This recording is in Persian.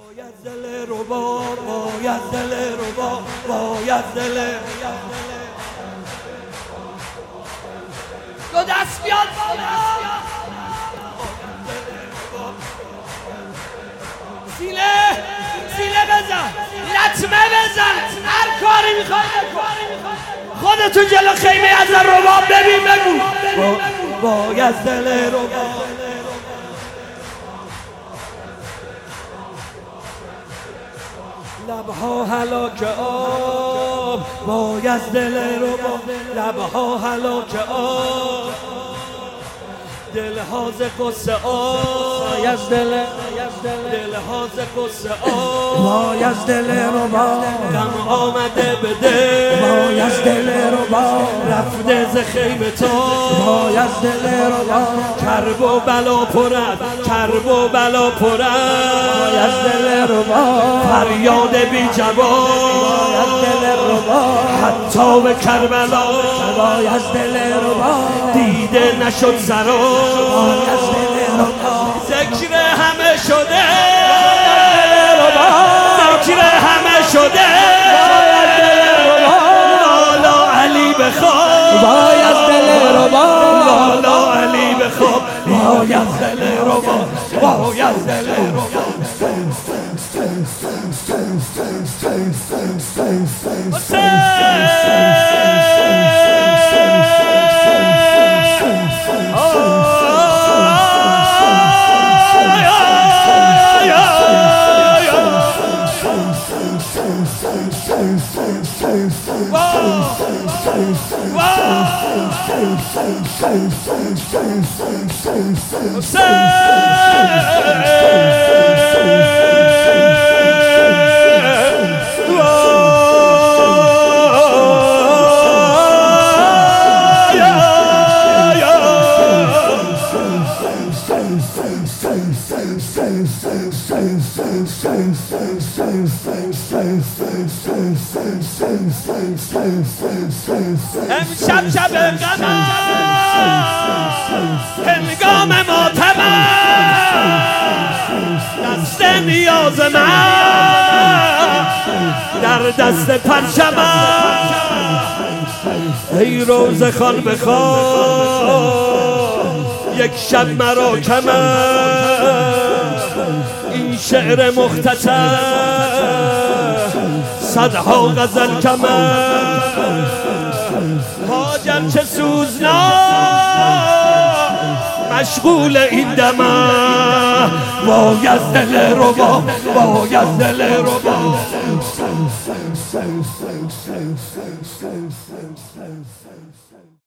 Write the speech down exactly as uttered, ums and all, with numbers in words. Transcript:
باید دل رو با باید دل رو با باید دل دو دست بیاد سینه سینه بزن لطمه بزن هر کاری میخوای خودتون جلو خیمه از رباب ببین بگو باید دل رو با لبها هلاک آب باید دل رو با لبها هلاک آب دلها ز قصه آب باید دل دلها ز قصه آب باید دل رو با غم آمده به دل باید دل رو با رفته ز خیمه تا باید دل رو با کرب و بلا پرد کرب و بلا پرد باید دل رو با فریاد بی جواب باید دل رو با حتی به کربلا باید دل رو با دیده نشد سرا باید دل رو با ذکر همه شده رو با ذکر همه شده باید دل رو با لالا علی بخواب باید دل رو با لالا علی بخواب باید دل رو با باید دل رو با امشب شب غمم هنگام ماتمم دست نیاز من در دست پرچمم ای روزه خوان بخوان یک شب مرا کمم این شعر مختصر صدها غزل کمم حاجم چه سوزنا مشغول این دمم باید دل رو با باید دل رو با